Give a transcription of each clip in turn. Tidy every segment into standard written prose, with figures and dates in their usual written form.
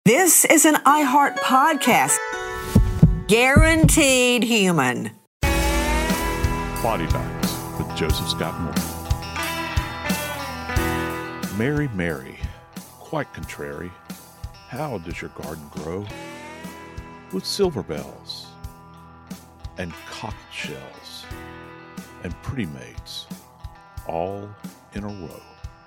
This is an iHeart podcast. Guaranteed human. Body Bags with Joseph Scott Morgan. Mary, Mary, quite contrary, how does your garden grow? With silver bells and cockle shells and pretty maids all in a row.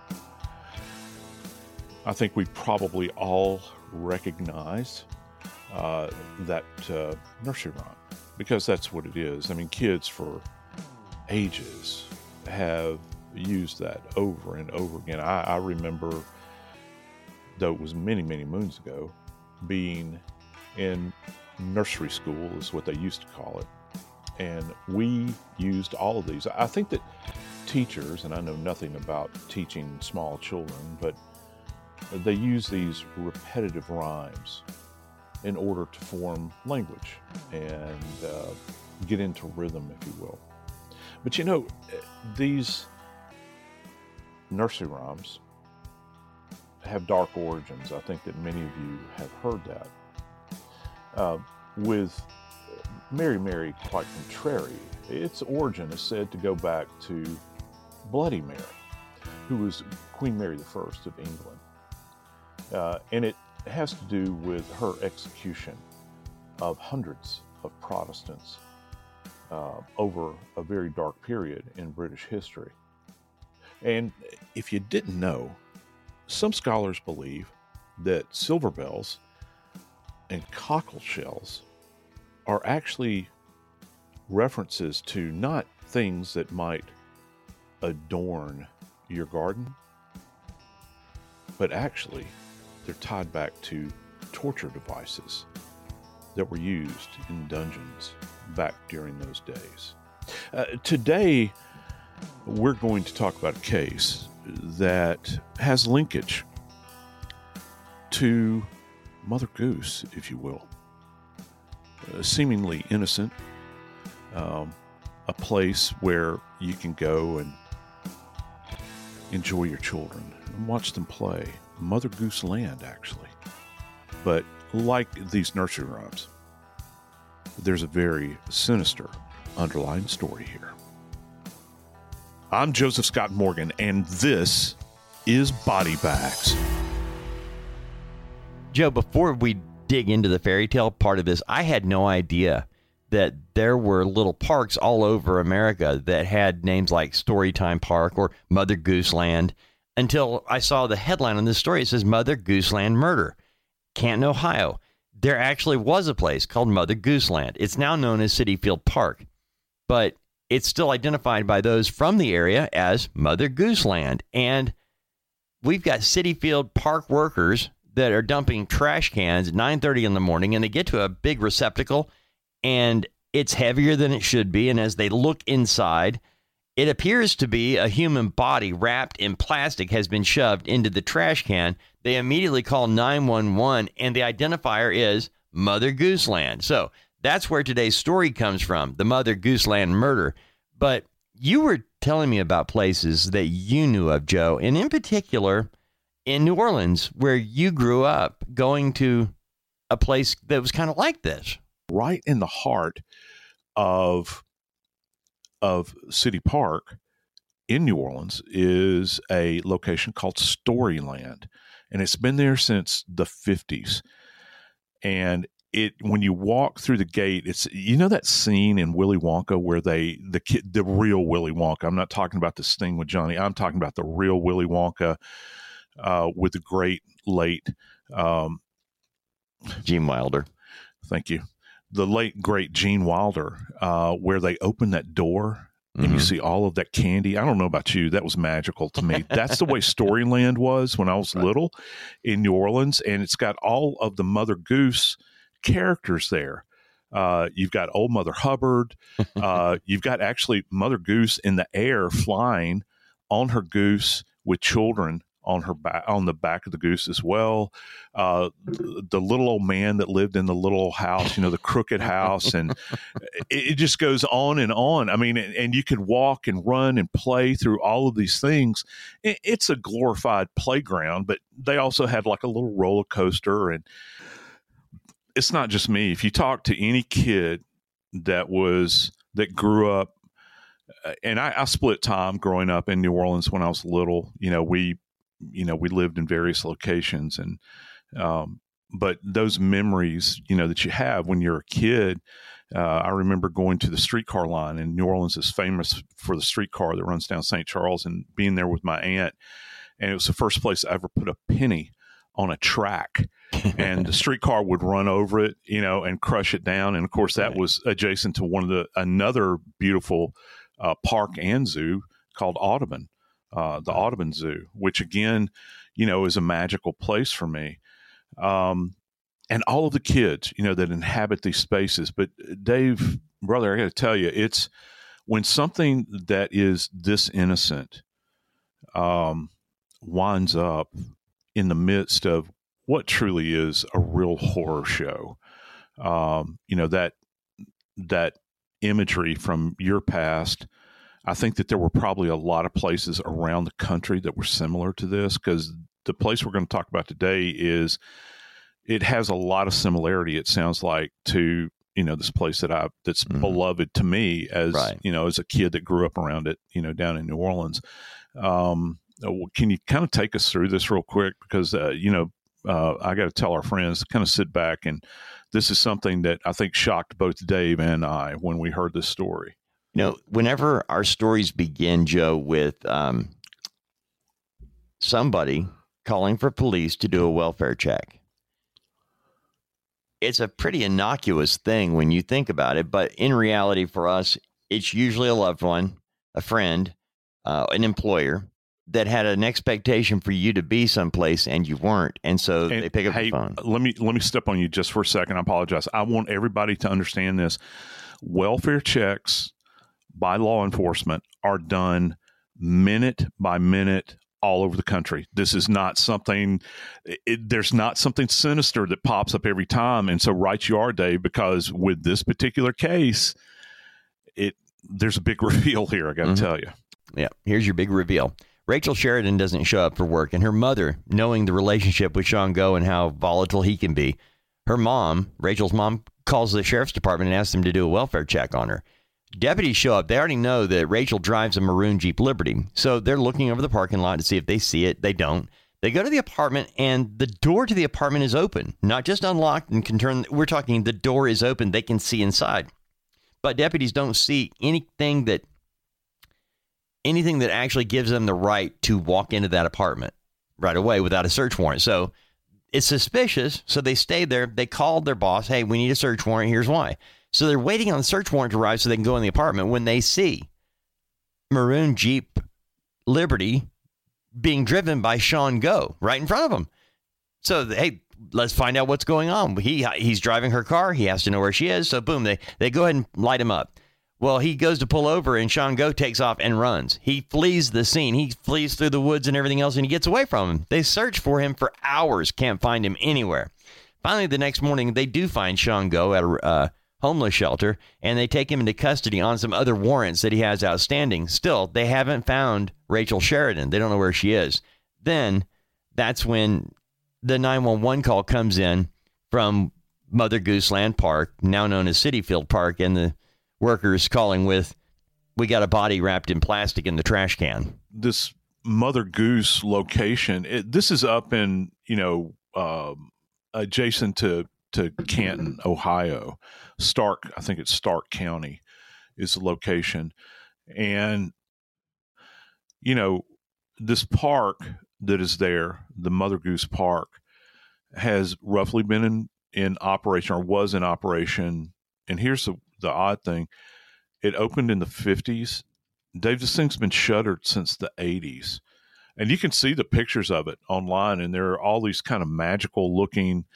I think we probably all recognize that nursery rhyme, because that's what it is. I mean, kids for ages have used that over and over again. I remember, though it was many, many moons ago, being in nursery school is what they used to call it. And we used all of these. I think that teachers, and I know nothing about teaching small children, but they use these repetitive rhymes in order to form language and get into rhythm, if you will. But you know, these nursery rhymes have dark origins. I think that many of you have heard that. With Mary, Mary, quite contrary, its origin is said to go back to Bloody Mary, who was Queen Mary I of England. And it has to do with her execution of hundreds of Protestants over a very dark period in British history. And if you didn't know, some scholars believe that silver bells and cockle shells are actually references to not things that might adorn your garden, but actually they're tied back to torture devices that were used in dungeons back during those days. Today, we're going to talk about a case that has linkage to Mother Goose, if you will. Seemingly innocent, a place where you can go and enjoy your children and watch them play. Mother Goose Land, actually. But like these nursery rhymes, there's a very sinister underlying story here. I'm Joseph Scott Morgan, and this is Body Bags. Joe, before we dig into the fairy tale part of this, I had no idea that there were little parks all over America that had names like Storytime Park or Mother Goose Land, until I saw the headline on this story. It says Mother Goose Land Murder. Canton, Ohio. There actually was a place called Mother Goose Land. It's now known as Citi Field Park, but it's still identified by those from the area as Mother Goose Land. And we've got Citi Field Park workers that are dumping trash cans at 9:30 in the morning, and they get to a big receptacle, and it's heavier than it should be. And as they look inside, it appears to be a human body wrapped in plastic has been shoved into the trash can. They immediately call 911, and the identifier is Mother Goose Land. So that's where today's story comes from, the Mother Goose Land murder. But you were telling me about places that you knew of, Joe, and in particular in New Orleans, where you grew up, going to a place that was kind of like this. Right in the heart of City Park in New Orleans is a location called Storyland, and it's been there since the 50s. And when you walk through the gate, it's, you know, that scene in Willy Wonka where the real Willy Wonka. I'm not talking about this thing with Johnny. I'm talking about the real Willy Wonka with the great late Gene Wilder. Thank you. The late, great Gene Wilder, where they open that door and you see all of that candy. I don't know about you. That was magical to me. That's the way Storyland was when I was little in New Orleans. And it's got all of the Mother Goose characters there. You've got Old Mother Hubbard. You've got actually Mother Goose in the air flying on her goose with children on her back, on the back of the goose as well. The little old man that lived in the little house, the crooked house, and it just goes on and on. I mean, and you could walk and run and play through all of these things. It's a glorified playground, but they also had like a little roller coaster. And it's not just me. If you talk to any kid that grew up, and I split time growing up in New Orleans when I was little. We lived in various locations, and but those memories, that you have when you're a kid. I remember going to the streetcar line, and New Orleans is famous for the streetcar that runs down St. Charles, and being there with my aunt. And it was the first place I ever put a penny on a track, and the streetcar would run over it, and crush it down. And of course, that was adjacent to another beautiful park and zoo called Audubon, the Audubon Zoo, which again, is a magical place for me. And all of the kids, that inhabit these spaces. But Dave, brother, I got to tell you, it's when something that is this innocent winds up in the midst of what truly is a real horror show. That imagery from your past, I think that there were probably a lot of places around the country that were similar to this, because the place we're going to talk about today it has a lot of similarity, it sounds like, to this place that's beloved to me as as a kid that grew up around it, down in New Orleans. Can you kind of take us through this real quick? Because I got to tell our friends, kind of sit back, and this is something that I think shocked both Dave and I when we heard this story. Whenever our stories begin, Joe, with somebody calling for police to do a welfare check, it's a pretty innocuous thing when you think about it. But in reality, for us, it's usually a loved one, a friend, an employer that had an expectation for you to be someplace and you weren't. And so they pick up the phone. Let me step on you just for a second. I apologize. I want everybody to understand this. Welfare checks by law enforcement are done minute by minute all over the country. This is not something, there's not something sinister that pops up every time. And so right you are, Dave, because with this particular case, there's a big reveal here, I got to tell you. Yeah, here's your big reveal. Rachel Sheridan doesn't show up for work, and her mother, knowing the relationship with Sean Gough and how volatile he can be, her mom, Rachel's mom, calls the sheriff's department and asks them to do a welfare check on her. Deputies show up. They already know that Rachel drives a maroon Jeep Liberty, so they're looking over the parking lot to see if they see it. They don't. They go to the apartment, and the door to the apartment is open, not just unlocked and can turn. We're talking the door is open. They can see inside, but deputies don't see anything that actually gives them the right to walk into that apartment right away without a search warrant. So it's suspicious. So they stay there. They called their boss. Hey, we need a search warrant. Here's why. So they're waiting on the search warrant to arrive so they can go in the apartment when they see maroon Jeep Liberty being driven by Sean Gough right in front of them. So, hey, let's find out what's going on. He's driving her car. He has to know where she is. So, boom, they go ahead and light him up. Well, he goes to pull over, and Sean Gough takes off and runs. He flees the scene. He flees through the woods and everything else, and he gets away from him. They search for him for hours, can't find him anywhere. Finally, the next morning, they do find Sean Gough at a homeless shelter, and they take him into custody on some other warrants that he has outstanding. Still, they haven't found Rachel Sheridan. They don't know where she is. Then that's when the 911 call comes in from Mother Goose Land Park, now known as City Field Park, and the workers calling with, we got a body wrapped in plastic in the trash can. This Mother Goose location, this is up in, adjacent to Canton, Ohio. Stark, I think it's Stark County is the location. And, this park that is there, the Mother Goose Park, has roughly been in operation, or was in operation. And here's the odd thing. It opened in the 50s. Dave, this thing's been shuttered since the 80s. And you can see the pictures of it online, and there are all these kind of magical looking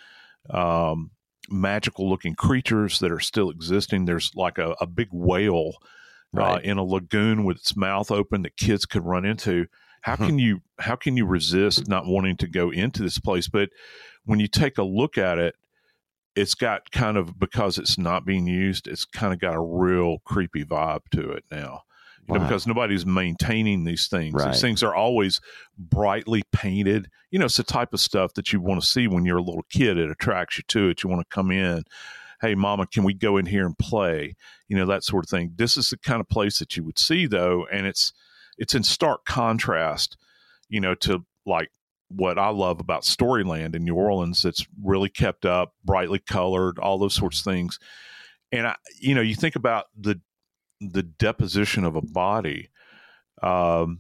creatures that are still existing. There's like a big whale in a lagoon with its mouth open that kids could run into. How can you resist not wanting to go into this place? But when you take a look at it, it's got kind of, because it's not being used, it's kind of got a real creepy vibe to it now. Because nobody's maintaining these things. Right. These things are always brightly painted. It's the type of stuff that you want to see when you're a little kid. It attracts you to it. You want to come in. Hey, Mama, can we go in here and play? That sort of thing. This is the kind of place that you would see, though, and it's in stark contrast, to like what I love about Storyland in New Orleans. It's really kept up, brightly colored, all those sorts of things. And you think about the deposition of a body. I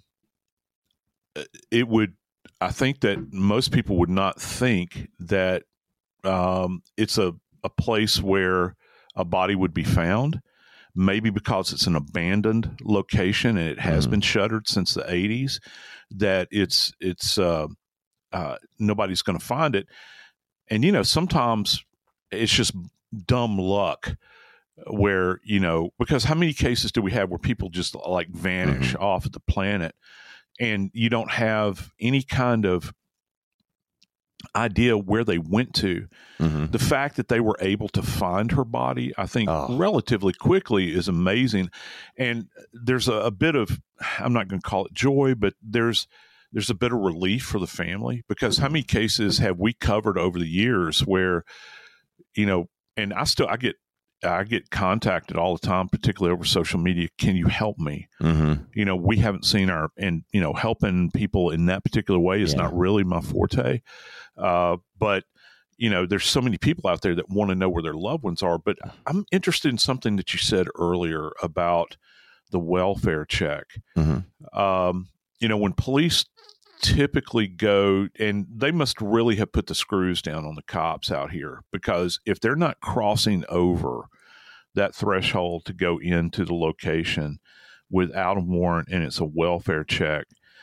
think that most people would not think that it's a place where a body would be found, maybe because it's an abandoned location and it has been shuttered since the 80s, that it's nobody's going to find it. And, sometimes it's just dumb luck where, because how many cases do we have where people just like vanish off the planet and you don't have any kind of idea where they went to? The fact that they were able to find her body, I think, relatively quickly is amazing. And there's a bit of, I'm not going to call it joy, but there's a bit of relief for the family, because how many cases have we covered over the years where, and I get contacted all the time, particularly over social media. Can you help me? We haven't seen helping people in that particular way is not really my forte. But, there's so many people out there that want to know where their loved ones are. But I'm interested in something that you said earlier about the welfare check. When police typically go, and they must really have put the screws down on the cops out here, because if they're not crossing over that threshold to go into the location without a warrant and it's a welfare check,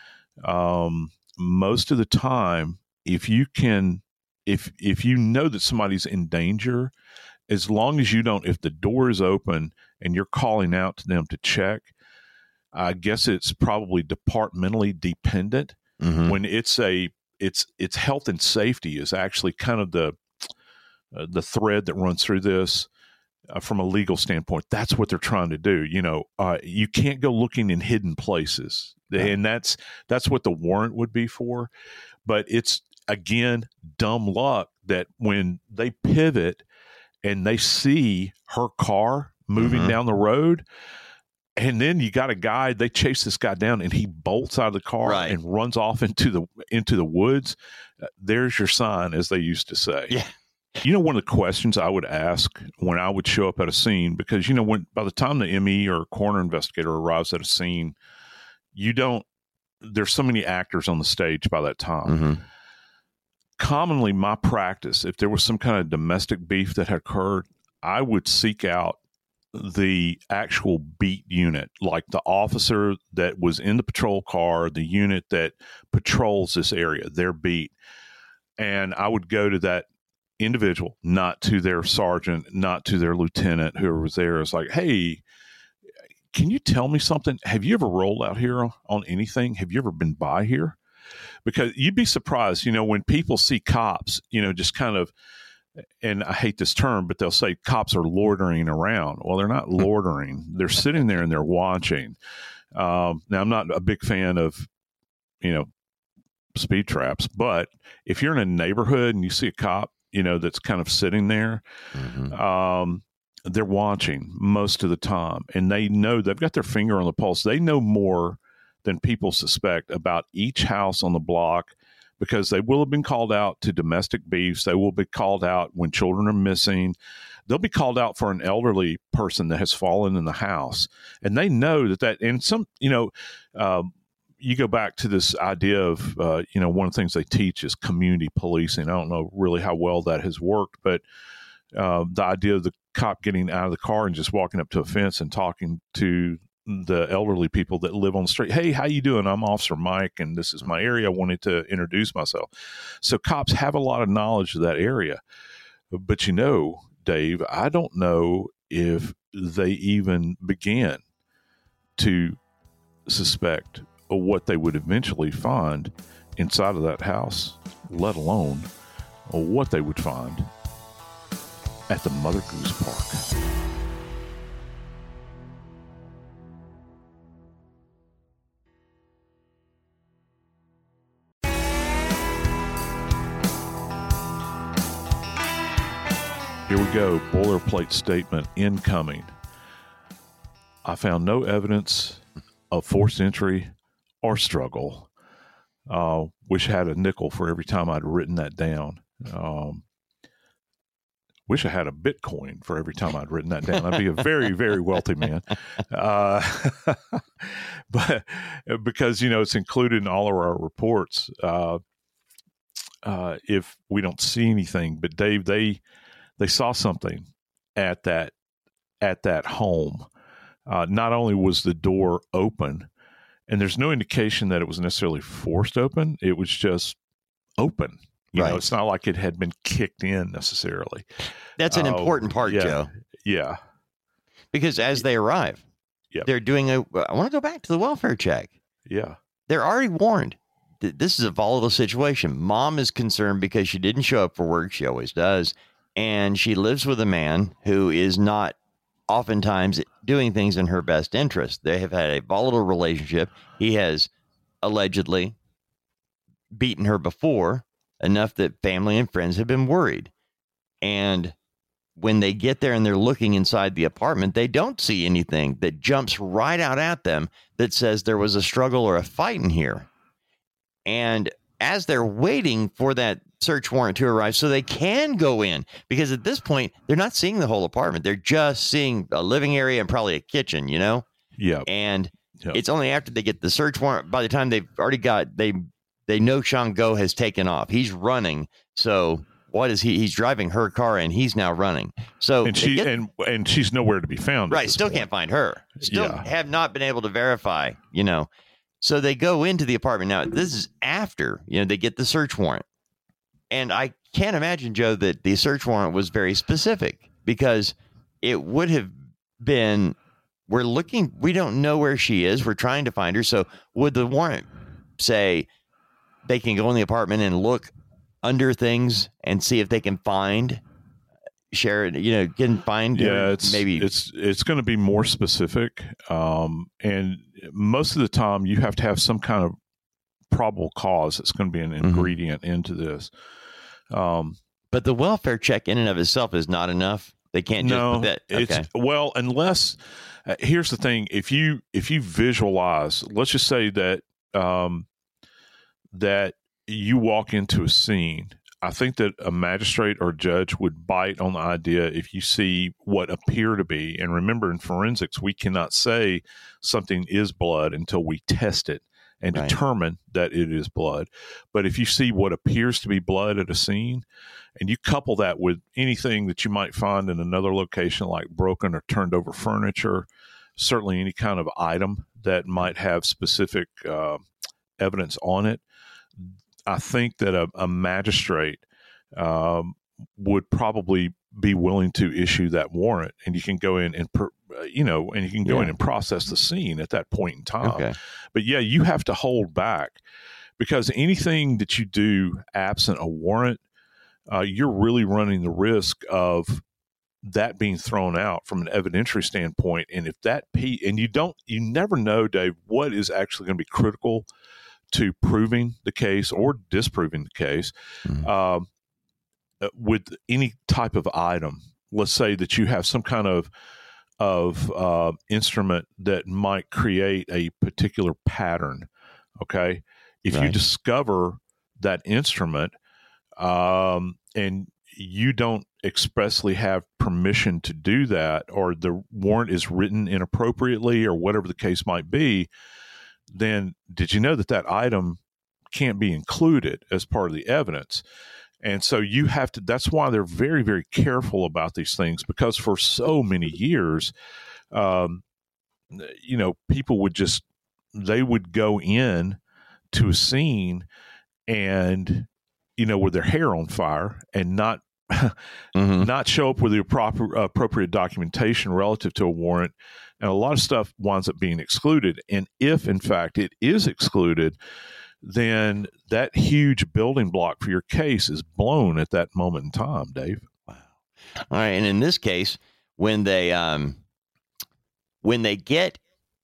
most of the time, if you know that somebody's in danger, as long as if the door is open and you're calling out to them to check, I guess it's probably departmentally dependent. When it's health and safety is actually kind of the thread that runs through this. From a legal standpoint, that's what they're trying to do. You can't go looking in hidden places, and that's what the warrant would be for. But it's, again, dumb luck that when they pivot and they see her car moving down the road, and then you got a guy, they chase this guy down and he bolts out of the car and runs off into the woods. There's your sign, as they used to say. Yeah. One of the questions I would ask when I would show up at a scene, because, by the time the ME or coroner investigator arrives at a scene, there's so many actors on the stage by that time. Commonly, my practice, if there was some kind of domestic beef that had occurred, I would seek out the actual beat unit, like the officer that was in the patrol car, the unit that patrols this area, their beat. And I would go to that individual, not to their sergeant, not to their lieutenant, whoever was there. It's like, hey, can you tell me something? Have you ever rolled out here on anything? Have you ever been by here? Because you'd be surprised, when people see cops, just kind of, and I hate this term, but they'll say cops are loitering around. Well, they're not loitering. They're sitting there and they're watching. Now, I'm not a big fan of, speed traps, but if you're in a neighborhood and you see a cop, that's kind of sitting there, they're watching most of the time, and they know, they've got their finger on the pulse. They know more than people suspect about each house on the block, because they will have been called out to domestic beefs. They will be called out when children are missing. They'll be called out for an elderly person that has fallen in the house. And they know that, and some, you go back to this idea of, one of the things they teach is community policing. I don't know really how well that has worked, but the idea of the cop getting out of the car and just walking up to a fence and talking to the elderly people that live on the street. Hey, how you doing? I'm Officer Mike, and this is my area. I wanted to introduce myself. So cops have a lot of knowledge of that area. But Dave, I don't know if they even began to suspect what they would eventually find inside of that house, let alone what they would find at the Mother Goose Park. Here we go. Boilerplate statement incoming. I found no evidence of forced entry or struggle. Wish I had a nickel for every time I'd written that down. Wish I had a Bitcoin for every time I'd written that down. I'd be a very, very wealthy man. But because, it's included in all of our reports. If we don't see anything, but Dave, they saw something at that home. Not only was the door open, and there's no indication that it was necessarily forced open, it was just open. It's not like it had been kicked in necessarily. That's an important part, Joe. Yeah. Because as they arrive, they're doing I want to go back to the welfare check. Yeah. They're already warned. This is a volatile situation. Mom is concerned because she didn't show up for work. She always does. And she lives with a man who is not oftentimes doing things in her best interest. They have had a volatile relationship. He has allegedly beaten her before, enough that family and friends have been worried. And when they get there and they're looking inside the apartment, they don't see anything that jumps right out at them that says there was a struggle or a fight in here. And as they're waiting for that search warrant to arrive so they can go in, because at this point, they're not seeing the whole apartment. They're just seeing a living area and probably a kitchen, Yeah. And it's only after they get the search warrant, by the time they've already got, they know Shango has taken off. He's running. So what is he's driving her car and he's now running. So and she's nowhere to be found. Right. Still can't find her. Still have not been able to verify, So they go into the apartment. Now, this is after, they get the search warrant. And I can't imagine, Joe, that the search warrant was very specific, because it would have been, we don't know where she is. We're trying to find her. So would the warrant say they can go in the apartment and look under things and see if they can find Sharon, can find maybe it's going to be more specific. And most of the time you have to have some kind of probable cause that's going to be an ingredient into this. But the welfare check in and of itself is not enough. They can't just put that. Okay. Unless here's the thing. If you visualize, let's just say that, that you walk into a scene, I think that a magistrate or judge would bite on the idea if you see what appear to be, and remember in forensics, we cannot say something is blood until we test it and determine that it is blood. But if you see what appears to be blood at a scene, and you couple that with anything that you might find in another location, like broken or turned over furniture, certainly any kind of item that might have specific evidence on it, I think that a magistrate would probably be willing to issue that warrant, and you can go in and in and process the scene at that point in time. Okay. But you have to hold back, because anything that you do absent a warrant, you're really running the risk of that being thrown out from an evidentiary standpoint. And if that you never know, Dave, what is actually going to be critical to proving the case or disproving the case. With any type of item. Let's say that you have some kind of instrument that might create a particular pattern. Okay. If you discover that instrument, and you don't expressly have permission to do that, or the warrant is written inappropriately, or whatever the case might be, then did you know that item can't be included as part of the evidence? And so you have to, that's why they're very, very careful about these things, because for so many years, people would go in to a scene and, with their hair on fire and not not show up with the appropriate documentation relative to a warrant, and a lot of stuff winds up being excluded. And if, in fact, it is excluded, then that huge building block for your case is blown at that moment in time, Dave. Wow. All right, and in this case, when they get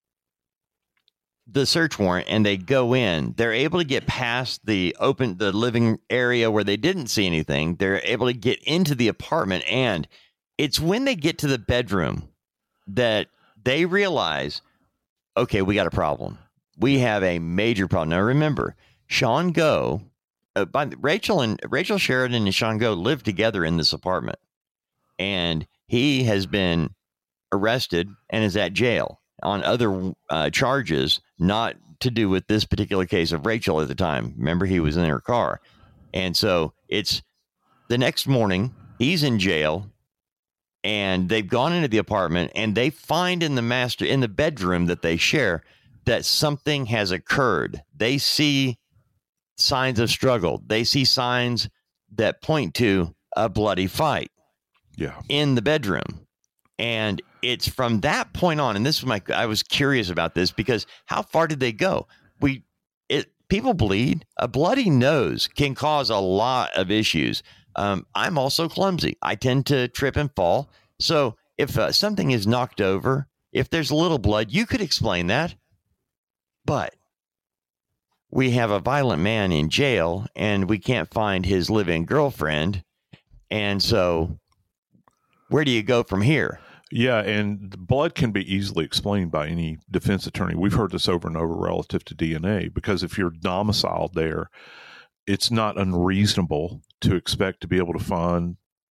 the search warrant and they go in, they're able to get past the living area where they didn't see anything. They're able to get into the apartment, and it's when they get to the bedroom that they realize, okay, we got a problem. We have a major problem. Now, remember, Sean Goh, Rachel Sheridan and Sean Goh live together in this apartment, and he has been arrested and is at jail on other charges, not to do with this particular case of Rachel at the time. Remember, he was in her car. And so it's the next morning, he's in jail, and they've gone into the apartment, and they find in the bedroom that they share that something has occurred. They see signs of struggle. They see signs that point to a bloody fight in the bedroom. And it's from that point on, and this was I was curious about this because how far did they go? People bleed. A bloody nose can cause a lot of issues. I'm also clumsy. I tend to trip and fall. So if something is knocked over, if there's a little blood, you could explain that. But we have a violent man in jail, and we can't find his live-in girlfriend. And so where do you go from here? Yeah, and blood can be easily explained by any defense attorney. We've heard this over and over relative to DNA, because if you're domiciled there, it's not unreasonable to expect to be able to find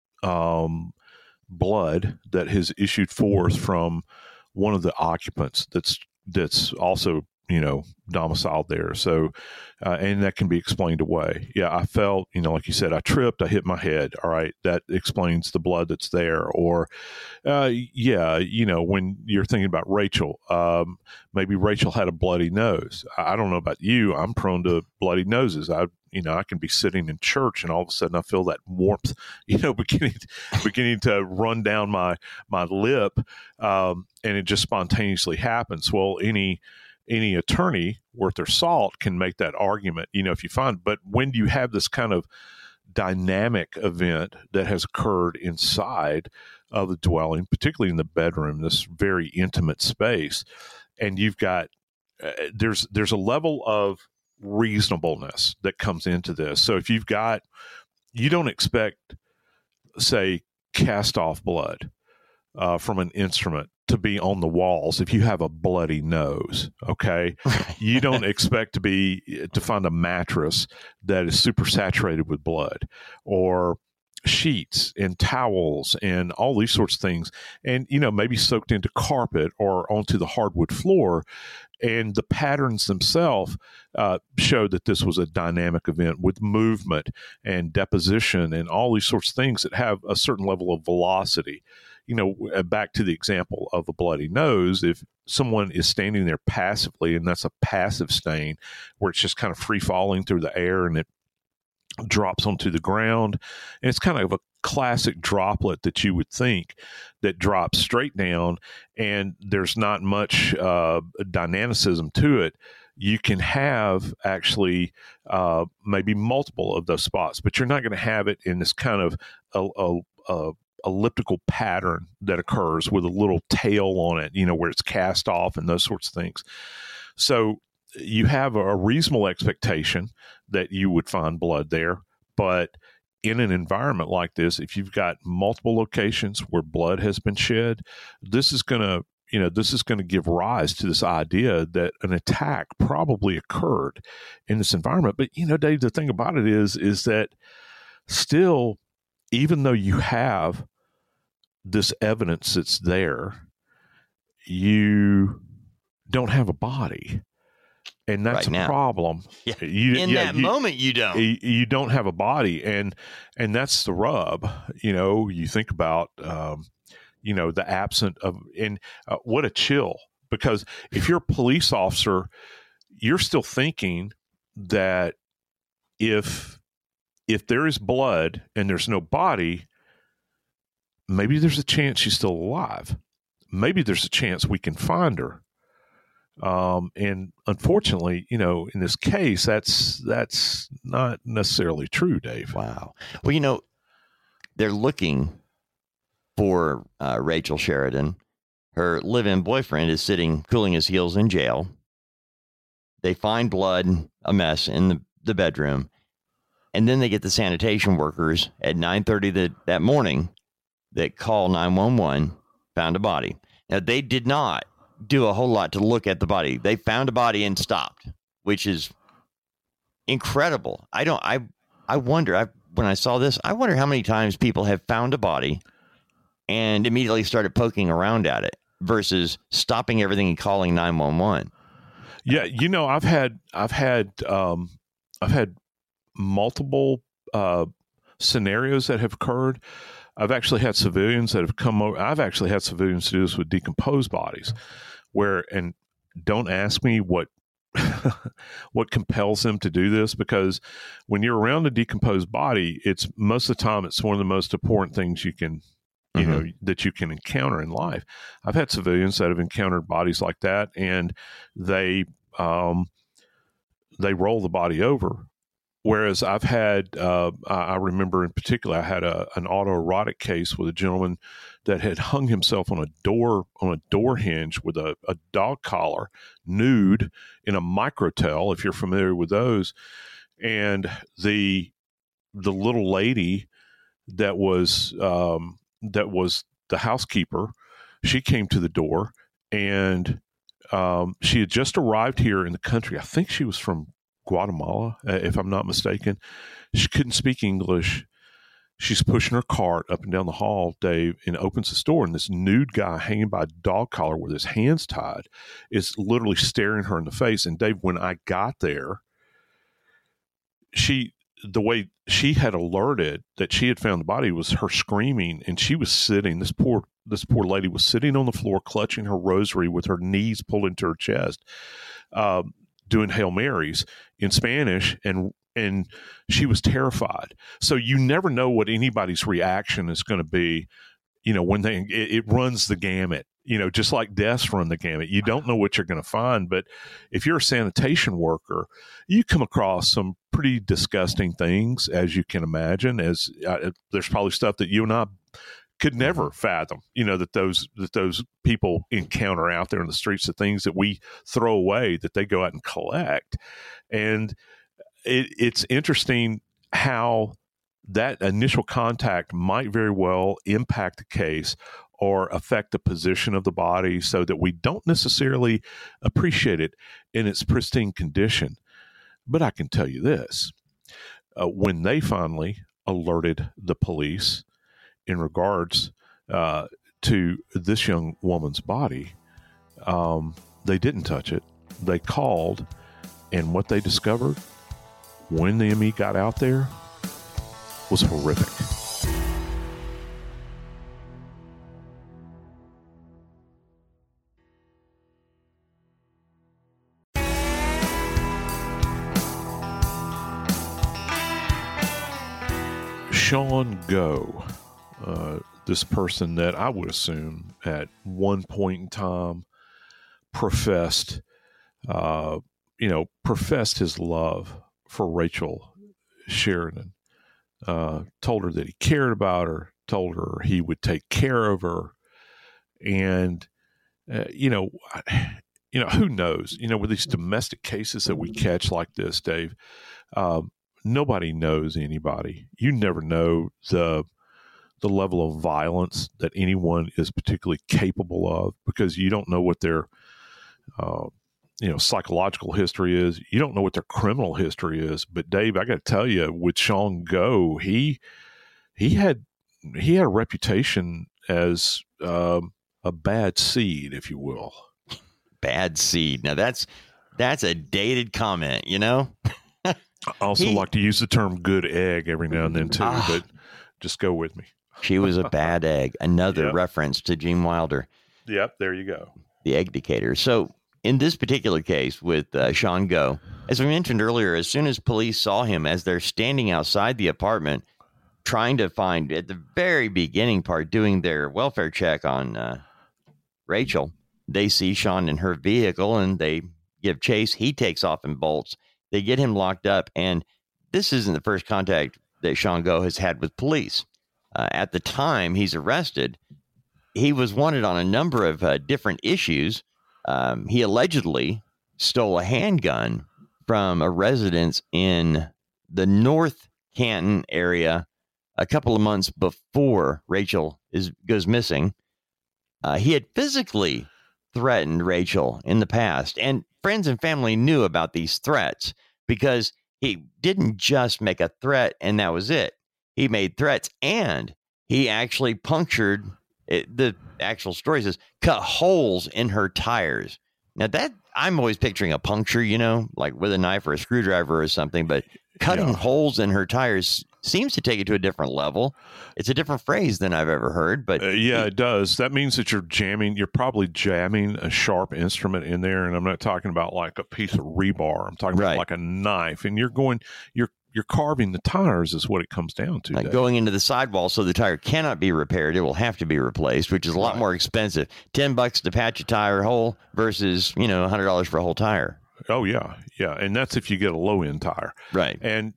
blood that has issued forth from one of the occupants that's also domiciled there. So, and that can be explained away. Yeah, I felt, like you said, I tripped, I hit my head. All right, that explains the blood that's there. Or, when you're thinking about Rachel, maybe Rachel had a bloody nose. I don't know about you. I'm prone to bloody noses. I can be sitting in church, and all of a sudden I feel that warmth, beginning to run down my lip, and it just spontaneously happens. Well, any attorney worth their salt can make that argument, if you find. But when you have this kind of dynamic event that has occurred inside of the dwelling, particularly in the bedroom, this very intimate space, and you've got there's a level of reasonableness that comes into this. So if you don't expect, say, cast off blood from an instrument to be on the walls if you have a bloody nose. Okay. You don't expect to find a mattress that is super saturated with blood, or sheets and towels and all these sorts of things, and maybe soaked into carpet or onto the hardwood floor. And the patterns themselves show that this was a dynamic event with movement and deposition and all these sorts of things that have a certain level of velocity. Back to the example of a bloody nose, if someone is standing there passively, and that's a passive stain where it's just kind of free falling through the air and it drops onto the ground, and it's kind of a classic droplet that you would think that drops straight down, and there's not much dynamicism to it. You can have actually maybe multiple of those spots, but you're not going to have it in this kind of elliptical pattern that occurs with a little tail on it, where it's cast off and those sorts of things. So you have a reasonable expectation that you would find blood there, but in an environment like this, if you've got multiple locations where blood has been shed, this is going to give rise to this idea that an attack probably occurred in this environment. But, Dave, the thing about it is that still, even though you have this evidence that's there, you don't have a body. And that's a problem. Yeah. In that moment, you don't. You don't have a body, and that's the rub. You think about, the absence of, and what a chill. Because if you're a police officer, you're still thinking that if if there is blood and there's no body, maybe there's a chance she's still alive. Maybe there's a chance we can find her. And unfortunately, in this case, that's not necessarily true, Dave. Wow. Well, they're looking for Rachel Sheridan. Her live-in boyfriend is sitting cooling his heels in jail. They find blood, a mess in the bedroom. And then they get the sanitation workers at 9:30 that morning that call 911, found a body. Now, they did not do a whole lot to look at the body. They found a body and stopped, which is incredible. I wonder, when I saw this, I wonder how many times people have found a body and immediately started poking around at it versus stopping everything and calling 911. Yeah. I've had multiple scenarios that have occurred. I've actually had civilians that have come over. I've actually had civilians do this with decomposed bodies and don't ask me what compels them to do this, because when you're around a decomposed body, it's most of the time, it's one of the most important things you can, that you can encounter in life. I've had civilians that have encountered bodies like that, and they roll the body over. Whereas I've had, I remember in particular, I had an autoerotic case with a gentleman that had hung himself on a door hinge with a dog collar, nude, in a microtel, if you're familiar with those. And the little lady that was the housekeeper, she came to the door, and she had just arrived here in the country. I think she was from Guatemala, if I'm not mistaken. She couldn't speak English. She's pushing her cart up and down the hall, Dave, and opens the store, and this nude guy hanging by a dog collar with his hands tied is literally staring her in the face. And Dave, when I got there, the way she had alerted that she had found the body was her screaming, and she was sitting, this poor lady was sitting on the floor clutching her rosary with her knees pulled into her chest, doing Hail Marys in Spanish, and she was terrified. So you never know what anybody's reaction is going to be, when it runs the gamut, just like deaths run the gamut. You don't know what you're going to find. But if you're a sanitation worker, you come across some pretty disgusting things, as you can imagine, there's probably stuff that you and I could never fathom, that those people encounter out there in the streets, the things that we throw away that they go out and collect. And it's interesting how that initial contact might very well impact the case or affect the position of the body, so that we don't necessarily appreciate it in its pristine condition. But I can tell you this, when they finally alerted the police in regards to this young woman's body, they didn't touch it. They called, and what they discovered when the ME got out there was horrific. Sean Go, this person that I would assume at one point in time professed his love for Rachel Sheridan, told her that he cared about her, told her he would take care of her. And, who knows, with these domestic cases that we catch like this, Dave, nobody knows anybody. You never know the level of violence that anyone is particularly capable of, because you don't know what their, psychological history is. You don't know what their criminal history is. But Dave, I got to tell you, with Sean Go, he had a reputation as a bad seed, if you will. Bad seed. Now that's a dated comment, I also like to use the term good egg every now and then too, but just go with me. She was a bad egg. Another reference to Gene Wilder. Yep, there you go. The Egg Decatur. So in this particular case with Sean Go, As we mentioned earlier, as soon as police saw him as they're standing outside the apartment, trying to find, at the very beginning part, doing their welfare check on Rachel, they see Sean in her vehicle and they give chase. He takes off and bolts. They get him locked up. And this isn't the first contact that Sean Go has had with police. At the time he's arrested, he was wanted on a number of different issues. He allegedly stole a handgun from a residence in the North Canton area a couple of months before Rachel goes missing. He had physically threatened Rachel in the past, and friends and family knew about these threats because he didn't just make a threat and that was it. He made threats and he actually punctured it. The actual story says cut holes in her tires. Now that I'm always picturing a puncture, like with a knife or a screwdriver or something, but cutting holes in her tires seems to take it to a different level. It's a different phrase than I've ever heard, but it does. That means that you're probably jamming a sharp instrument in there. And I'm not talking about like a piece of rebar. I'm talking about like a knife, and you're carving the tires is what it comes down to. Like going into the sidewall so the tire cannot be repaired. It will have to be replaced, which is a lot more expensive. $10 to patch a tire hole versus, $100 for a whole tire. Oh, yeah. Yeah. And that's if you get a low end tire. Right. And,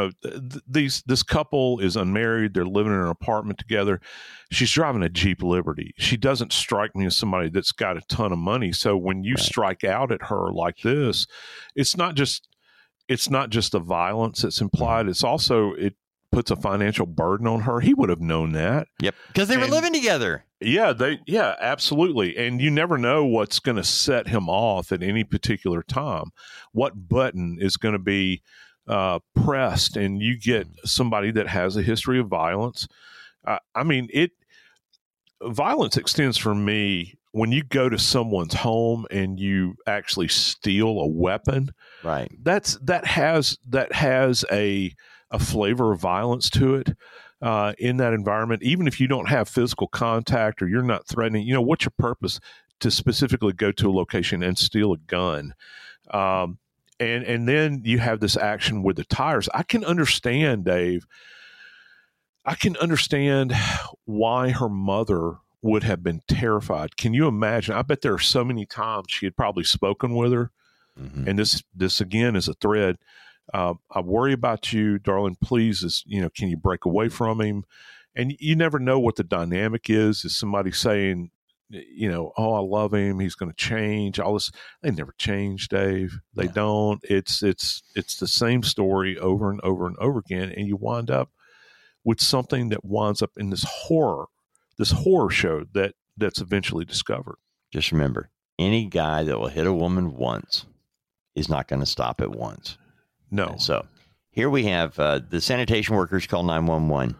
this couple is unmarried. They're living in an apartment together. She's driving a Jeep Liberty. She doesn't strike me as somebody that's got a ton of money. So when you strike out at her like this, it's not just the violence that's implied. It's also, it puts a financial burden on her. He would have known that. Yep. Because they were living together. Yeah, absolutely. And you never know what's going to set him off at any particular time. What button is going to be pressed, and you get somebody that has a history of violence. Violence extends for me when you go to someone's home and you actually steal a weapon. Right. That has a flavor of violence to it. In that environment, even if you don't have physical contact or you're not threatening, what's your purpose to specifically go to a location and steal a gun? And then you have this action with the tires. I can understand, Dave. I can understand why her mother would have been terrified. Can you imagine? I bet there are so many times she had probably spoken with her. Mm-hmm. And this again is a thread. I worry about you, darling. Please, can you break away from him? And you never know what the dynamic is. Is somebody saying, oh, I love him, he's going to change, all this? They never change, Dave. They don't. It's the same story over and over and over again. And you wind up with something that winds up in this horror show that's eventually discovered. Just remember, any guy that will hit a woman once is not going to stop at once. No. And so here we have the sanitation workers call 911.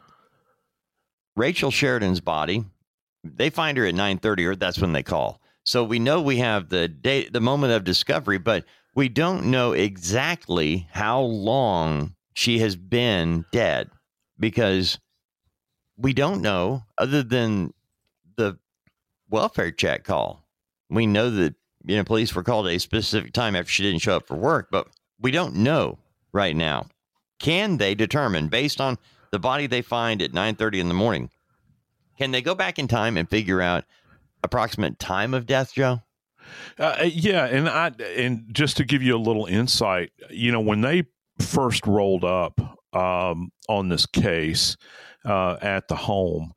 Rachel Sheridan's body, they find her at 9:30, or that's when they call. So we know we have the moment of discovery, but we don't know exactly how long she has been dead, because we don't know, other than the welfare check call. We know that police were called at a specific time after she didn't show up for work, but we don't know right now. Can they determine, based on the body they find at 9:30 in the morning, can they go back in time and figure out approximate time of death, Joe? Yeah, and just to give you a little insight, when they first rolled up on this case at the home,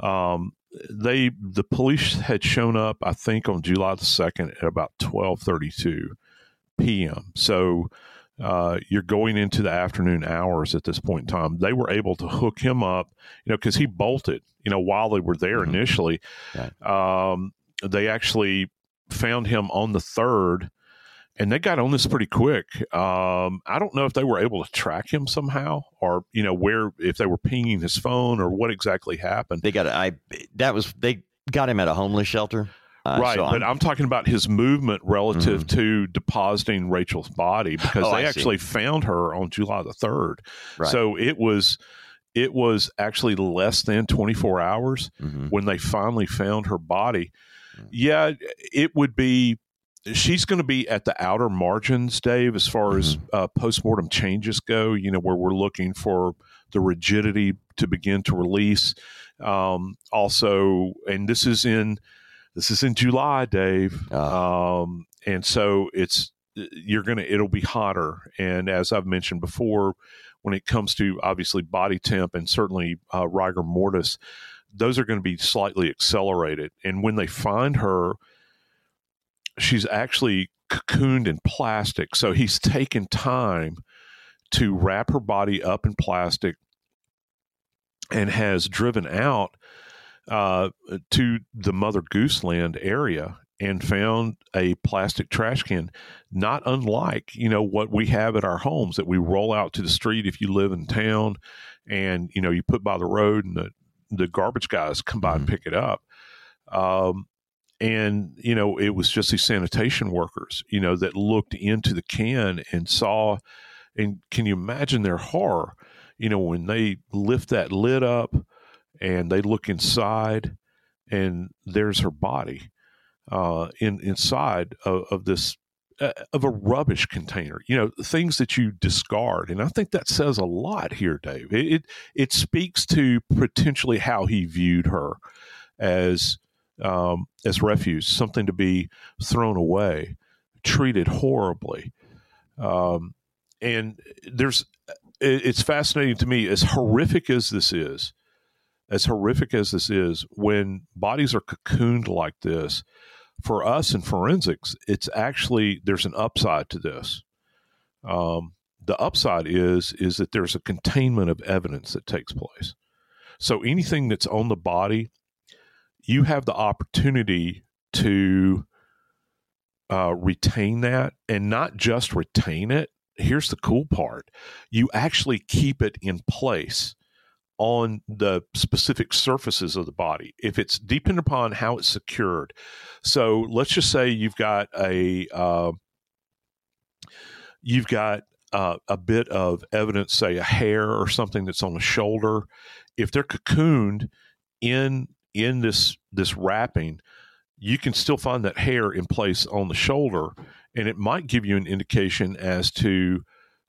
the police had shown up, I think, on July the 2nd at about 12:32 p.m. So you're going into the afternoon hours at this point in time. They were able to hook him up, because he bolted, while they were there initially. Right. They actually found him on the 3rd, and they got on this pretty quick. I don't know if they were able to track him somehow, or, if they were pinging his phone or what exactly happened. They got him at a homeless shelter. Right, but I'm talking about his movement relative to depositing Rachel's body, because they actually found her on July the 3rd. Right. So it was actually less than 24 hours when they finally found her body. Yeah, it would be she's going to be at the outer margins, Dave, as far as postmortem changes go, where we're looking for the rigidity to begin to release. Also, and this is in July, Dave. And so it'll be hotter. And as I've mentioned before, when it comes to obviously body temp and certainly rigor mortis, those are going to be slightly accelerated. And when they find her, she's actually cocooned in plastic. So he's taken time to wrap her body up in plastic and has driven out to the Mother Goose Land area and found a plastic trash can, not unlike, what we have at our homes that we roll out to the street if you live in town, and, you put by the road and the garbage guys come by and pick it up. And, it was just these sanitation workers, that looked into the can and saw, and can you imagine their horror, when they lift that lid up and they look inside and there's her body inside of this, of a rubbish container, things that you discard. And I think that says a lot here, Dave. It speaks to potentially how he viewed her as refuse, something to be thrown away, treated horribly. And it's fascinating to me, as horrific as this is, when bodies are cocooned like this, for us in forensics, it's actually, there's an upside to this. The upside is that there's a containment of evidence that takes place. So anything that's on the body, you have the opportunity to retain that, and not just retain it. Here's the cool part. You actually keep it in place on the specific surfaces of the body, if it's dependent upon how it's secured. So let's just say you've got a bit of evidence, say a hair or something that's on the shoulder. If they're cocooned in this wrapping, you can still find that hair in place on the shoulder, and it might give you an indication as to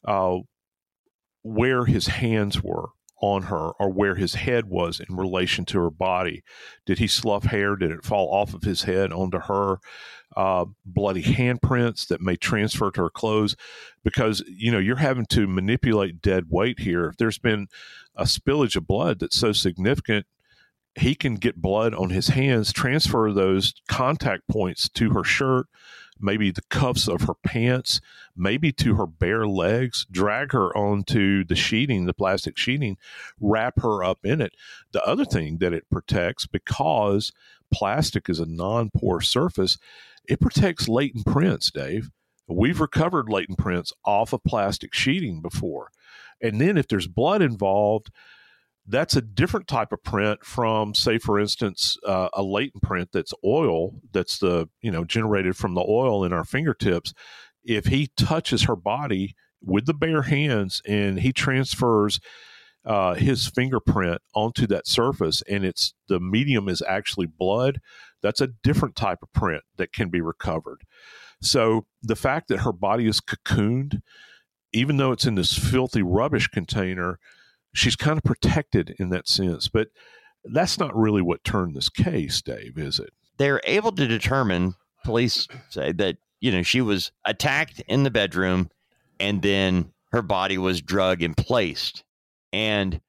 where his hands were on her, or where his head was in relation to her body. Did he slough hair? Did it fall off of his head onto her? Bloody handprints that may transfer to her clothes, because, you're having to manipulate dead weight here. If there's been a spillage of blood that's so significant, he can get blood on his hands, transfer those contact points to her shirt, maybe the cuffs of her pants, maybe to her bare legs, drag her onto the sheeting, the plastic sheeting, wrap her up in it. The other thing that it protects, because plastic is a non-porous surface, it protects latent prints, Dave. We've recovered latent prints off of plastic sheeting before. And then if there's blood involved, that's a different type of print from, say, for instance, a latent print that's oil, that's generated from the oil in our fingertips. If he touches her body with the bare hands and he transfers his fingerprint onto that surface, and the medium is actually blood, that's a different type of print that can be recovered. So the fact that her body is cocooned, even though it's in this filthy rubbish container, she's kind of protected in that sense. But that's not really what turned this case, Dave, is it? They're able to determine, police say, that, she was attacked in the bedroom and then her body was drugged and placed. And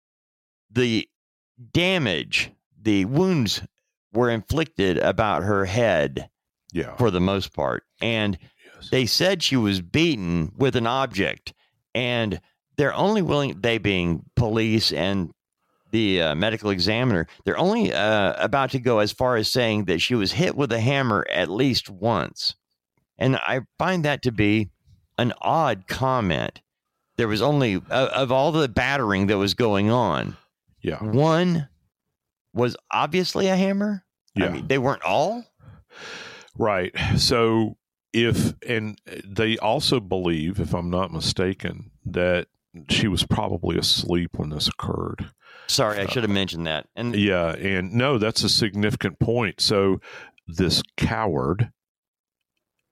the damage, the wounds were inflicted about her head, for the most part. And they said she was beaten with an object, and they're only willing, they being police and the medical examiner, they're only about to go as far as saying that she was hit with a hammer at least once. And I find that to be an odd comment. There was only, of all the battering that was going on, one was obviously a hammer. I mean, they weren't all. Right. So and they also believe, if I'm not mistaken, that she was probably asleep when this occurred. Sorry, I should have mentioned that. And and no, that's a significant point. So this coward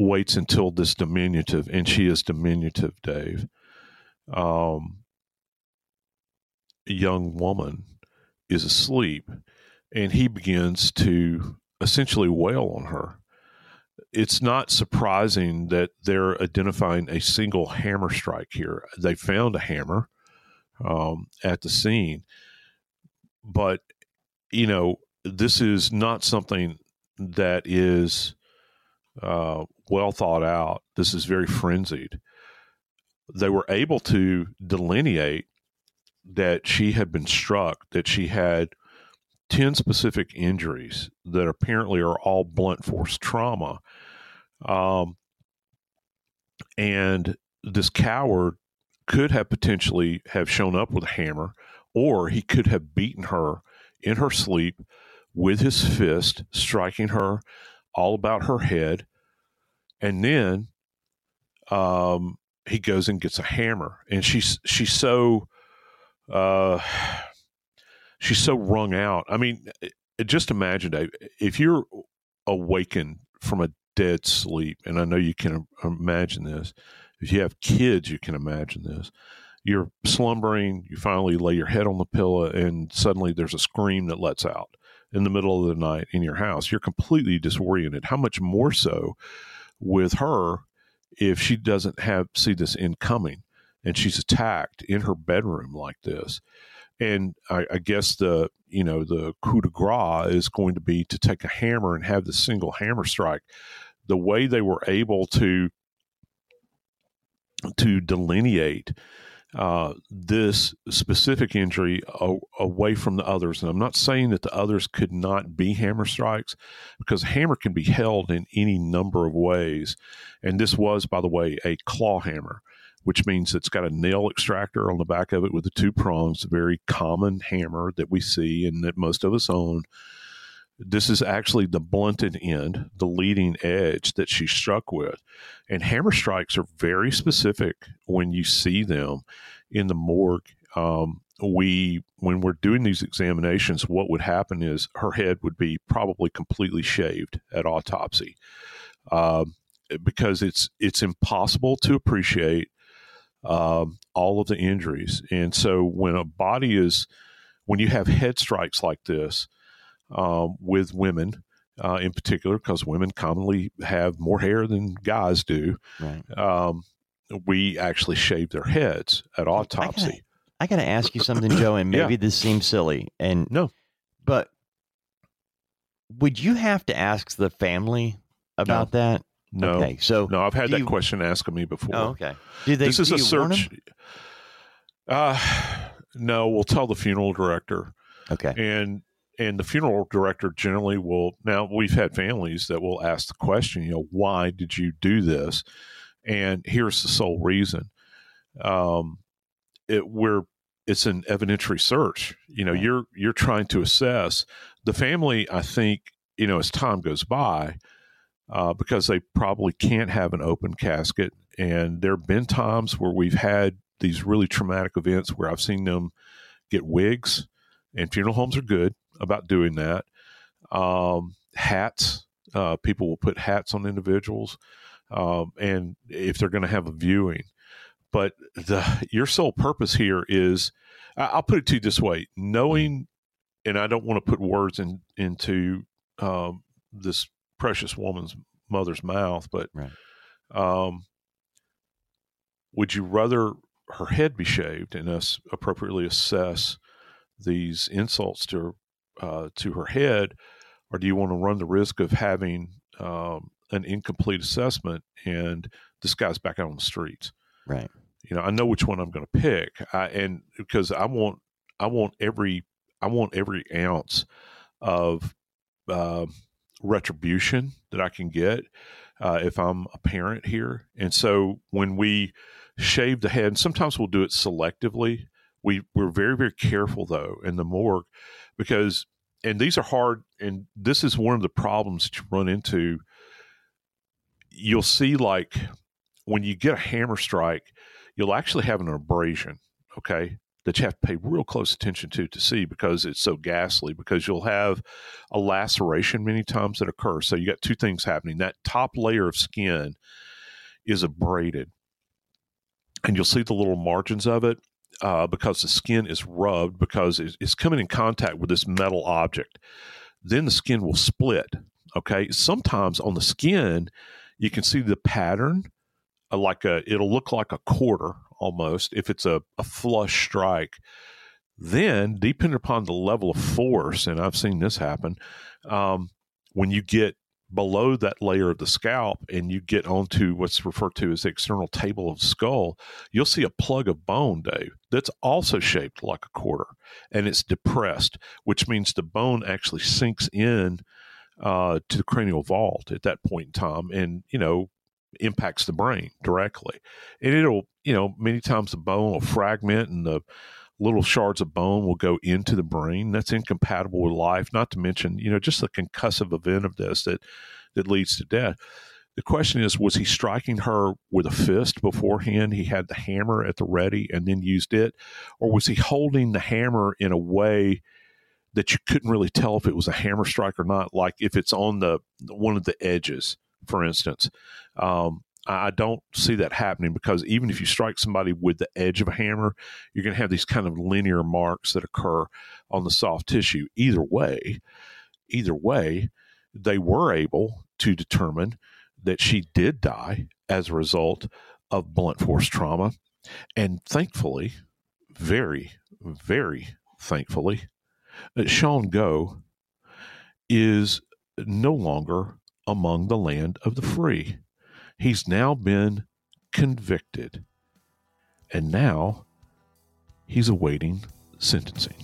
waits until this diminutive, and she is diminutive, Dave, young woman is asleep, and he begins to essentially wail on her. It's not surprising that they're identifying a single hammer strike here. They found a hammer at the scene, but, this is not something that is well thought out. This is very frenzied. They were able to delineate that she had been struck, that she had 10 specific injuries that apparently are all blunt force trauma. And this coward could have potentially have shown up with a hammer, or he could have beaten her in her sleep with his fist, striking her all about her head. And then he goes and gets a hammer, and she's so wrung out. I mean, just imagine, Dave, if you're awakened from a dead sleep, and I know you can imagine this. If you have kids, you can imagine this. You're slumbering, you finally lay your head on the pillow, and suddenly there's a scream that lets out in the middle of the night in your house. You're completely disoriented. How much more so with her if she doesn't see this incoming, and she's attacked in her bedroom like this? And I guess the coup de grace is going to be to take a hammer and have the single hammer strike. The way they were able to delineate this specific injury away from the others. And I'm not saying that the others could not be hammer strikes, because a hammer can be held in any number of ways. And this was, by the way, a claw hammer, which means it's got a nail extractor on the back of it with the two prongs, a very common hammer that we see and that most of us own. This is actually the blunted end, the leading edge that she struck with. And hammer strikes are very specific when you see them in the morgue. When we're doing these examinations, what would happen is her head would be probably completely shaved at autopsy, because it's impossible to appreciate all of the injuries. And so when you have head strikes like this, with women in particular, because women commonly have more hair than guys do, right. We actually shave their heads at autopsy. I got to ask you something, Joe, and maybe this seems silly. But would you have to ask the family about that? No. Okay, so no, I've had that question asked of me before. Oh, okay. This is a search. No, we'll tell the funeral director. Okay. And the funeral director generally will. Now, we've had families that will ask the question, why did you do this? And here's the sole reason. It's an evidentiary search. You're trying to assess the family. I think, as time goes by, because they probably can't have an open casket. And there have been times where we've had these really traumatic events where I've seen them get wigs, and funeral homes are good about doing that. Hats, people will put hats on individuals, and if they're going to have a viewing. But your sole purpose here is, I'll put it to you this way, knowing, and I don't want to put words into this precious woman's mother's mouth, but right. Would you rather her head be shaved and us appropriately assess these insults to her head, or do you want to run the risk of having an incomplete assessment and this guy's back out on the streets? Right. I know which one I'm going to pick, and because I want every ounce of retribution that I can get if I'm a parent here. And so when we shave the head, and sometimes we'll do it selectively. We're very, very careful, though, in the morgue, because, and these are hard, and this is one of the problems that you run into. You'll see, like, when you get a hammer strike, you'll actually have an abrasion, okay? that you have to pay real close attention to see, because it's so ghastly, because you'll have a laceration many times that occurs. So you got two things happening. That top layer of skin is abraded, and you'll see the little margins of it because the skin is rubbed, because it's coming in contact with this metal object. Then the skin will split. Okay. Sometimes on the skin, you can see the pattern, it'll look like a quarter almost if it's a flush strike. Then, depending upon the level of force, and I've seen this happen, when you get below that layer of the scalp and you get onto what's referred to as the external table of the skull, you'll see a plug of bone, Dave, that's also shaped like a quarter, and it's depressed, which means the bone actually sinks in to the cranial vault at that point in time, and, impacts the brain directly. And it'll, many times the bone will fragment, and the little shards of bone will go into the brain. That's incompatible with life, not to mention, just the concussive event of this that leads to death. The question is, was he striking her with a fist beforehand? He had the hammer at the ready and then used it? Or was he holding the hammer in a way that you couldn't really tell if it was a hammer strike or not, like if it's on one of the edges, for instance? I don't see that happening, because even if you strike somebody with the edge of a hammer, you're going to have these kind of linear marks that occur on the soft tissue. Either way, they were able to determine that she did die as a result of blunt force trauma. And thankfully, very, very thankfully, Sean Gough is no longer among the land of the free. He's now been convicted, and now he's awaiting sentencing.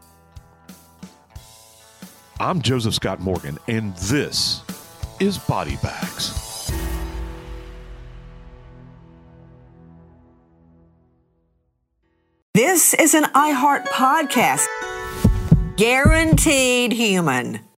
I'm Joseph Scott Morgan, and this is Body Bags. This is an iHeart podcast. Guaranteed human.